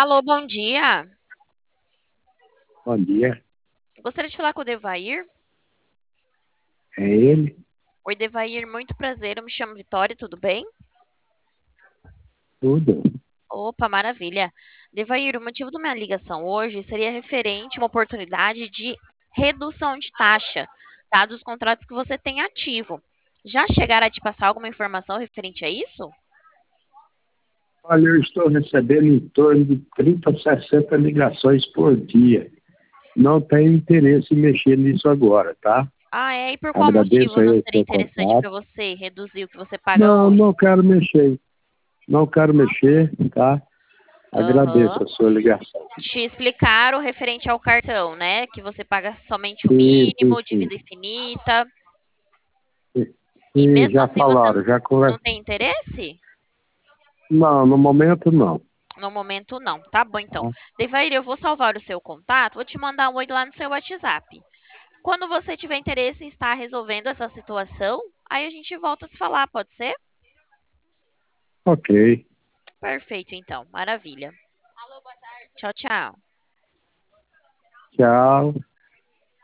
Alô, bom dia. Bom dia, Gostaria de falar com o Devair. é ele? Oi, Devair, muito prazer. Eu me chamo Vitória, tudo bem? Tudo. Opa, maravilha. Devair, o motivo da minha ligação hoje seria referente a uma oportunidade de redução de taxa, tá? Dos contratos que você tem ativo. Já chegaram a te passar alguma informação referente a isso? Olha, eu estou recebendo em torno de 30 a 60 ligações por dia. Não tenho interesse em mexer nisso agora, tá? Ah, é? E por qual Agradeço motivo aí não o seria seu interessante para contato. você reduzir o que você paga Não, hoje? não quero mexer. Não quero mexer, tá? Agradeço Aham. a sua ligação. Te explicaram referente ao cartão, né? Que você paga somente o Sim, sim, mínimo, sim. dívida infinita. Sim, E sim, mesmo já assim você falaram, já não conversamos. tem interesse? Não, no momento não. No momento, não. Tá bom, então. Tá? Devair, eu vou salvar o seu contato, vou te mandar um oi lá no seu WhatsApp. Quando você tiver interesse em estar resolvendo essa situação, aí a gente volta a se falar, pode ser? Ok. Perfeito, então. Maravilha. Tchau, tchau. Tchau.